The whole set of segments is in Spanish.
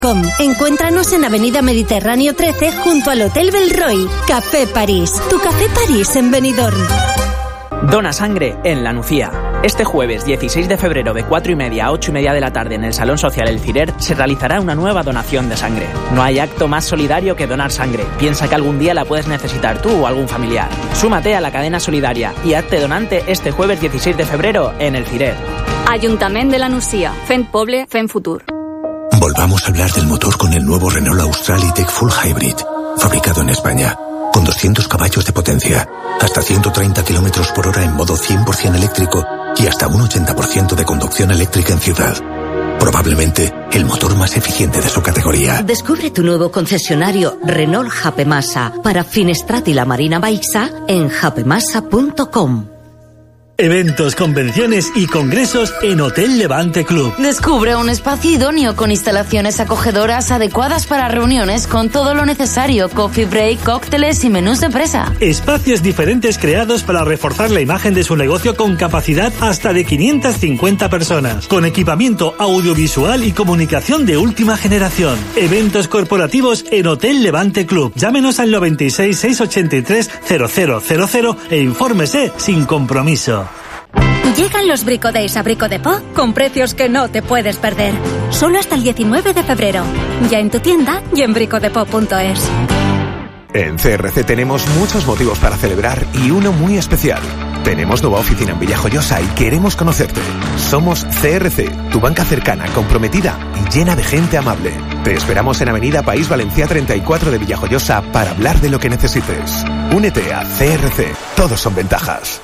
Encuéntranos en Avenida Mediterráneo 13 junto al Hotel Belroy. Café París, tu Café París en Benidorm. Dona sangre en La Nucía. Este jueves 16 de febrero de 4:30 a 8:30 de la tarde en el Salón Social El Cirer se realizará una nueva donación de sangre. No hay acto más solidario que donar sangre. Piensa que algún día la puedes necesitar tú o algún familiar. Súmate a la cadena solidaria y hazte donante este jueves 16 de febrero en El Cirer. Ayuntamiento de La Nucía. Fent Poble, Fent Futur. Volvamos a hablar del motor con el nuevo Renault Austral E-Tech Full Hybrid, fabricado en España, con 200 caballos de potencia, hasta 130 km/h en modo 100% eléctrico y hasta un 80% de conducción eléctrica en ciudad. Probablemente el motor más eficiente de su categoría. Descubre tu nuevo concesionario Renault Japemasa para Finestrat y la Marina Baixa en japemasa.com. Eventos, convenciones y congresos en Hotel Levante Club. Descubre un espacio idóneo con instalaciones acogedoras adecuadas para reuniones con todo lo necesario, coffee break, cócteles y menús de presa. Espacios diferentes creados para reforzar la imagen de su negocio con capacidad hasta de 550 personas, con equipamiento audiovisual y comunicación de última generación. Eventos corporativos en Hotel Levante Club. Llámenos al 96 683 0000 e infórmese sin compromiso. Llegan los Brico Days a Brico Depot con precios que no te puedes perder. Solo hasta el 19 de febrero. Ya en tu tienda y en bricodepot.es. En CRC tenemos muchos motivos para celebrar y uno muy especial. Tenemos nueva oficina en Villajoyosa y queremos conocerte. Somos CRC, tu banca cercana, comprometida y llena de gente amable. Te esperamos en Avenida País Valencia 34 de Villajoyosa para hablar de lo que necesites. Únete a CRC. Todos son ventajas.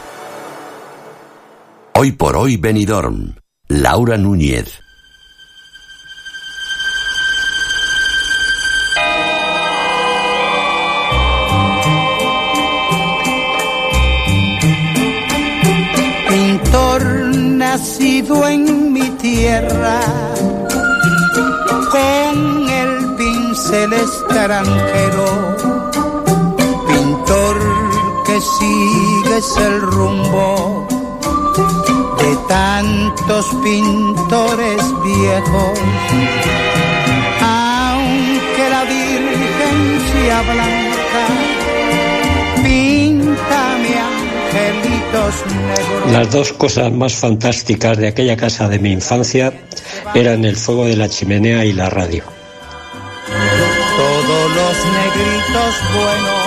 Hoy por hoy Benidorm. Laura Núñez. Pintor nacido en mi tierra, con el pincel extranjero. Pintor que sigues el rumbo de tantos pintores viejos, aunque la Virgen sea blanca, píntame angelitos negros. Las dos cosas más fantásticas de aquella casa de mi infancia eran el fuego de la chimenea y la radio. Todos los negritos buenos.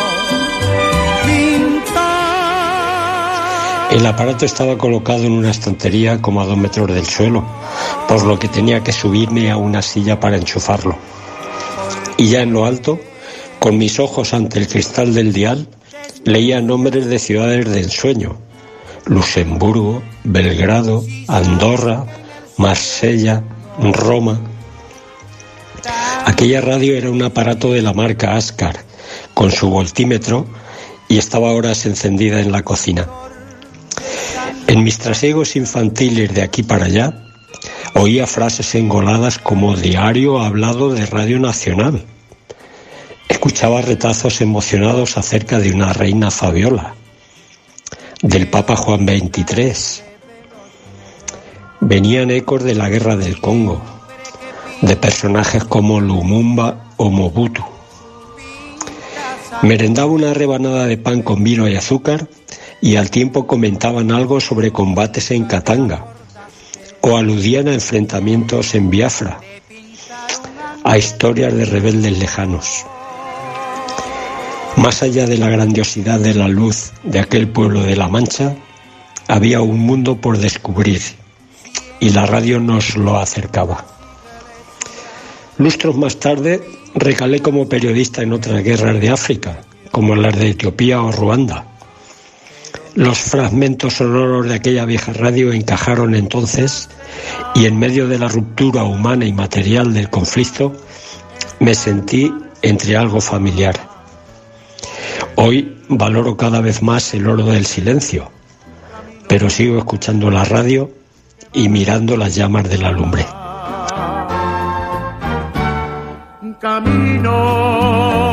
El aparato estaba colocado en una estantería como a 2 metros del suelo, por lo que tenía que subirme a una silla para enchufarlo. Y ya en lo alto, con mis ojos ante el cristal del dial, leía nombres de ciudades de ensueño: Luxemburgo, Belgrado, Andorra, Marsella, Roma. Aquella radio era un aparato de la marca Ascar, con su voltímetro, y estaba a horas encendida en la cocina. En mis trasiegos infantiles de aquí para allá, oía frases engoladas como diario hablado de Radio Nacional. Escuchaba retazos emocionados acerca de una reina Fabiola, del Papa Juan XXIII. Venían ecos de la guerra del Congo, de personajes como Lumumba o Mobutu. Merendaba una rebanada de pan con vino y azúcar y al tiempo comentaban algo sobre combates en Katanga o aludían a enfrentamientos en Biafra, a historias de rebeldes lejanos. Más allá de la grandiosidad de la luz de aquel pueblo de La Mancha, había un mundo por descubrir y la radio nos lo acercaba. Lustros más tarde recalé como periodista en otras guerras de África, como las de Etiopía o Ruanda. Los fragmentos sonoros de aquella vieja radio encajaron entonces y en medio de la ruptura humana y material del conflicto me sentí entre algo familiar. Hoy valoro cada vez más el oro del silencio, pero sigo escuchando la radio y mirando las llamas de la lumbre. Camino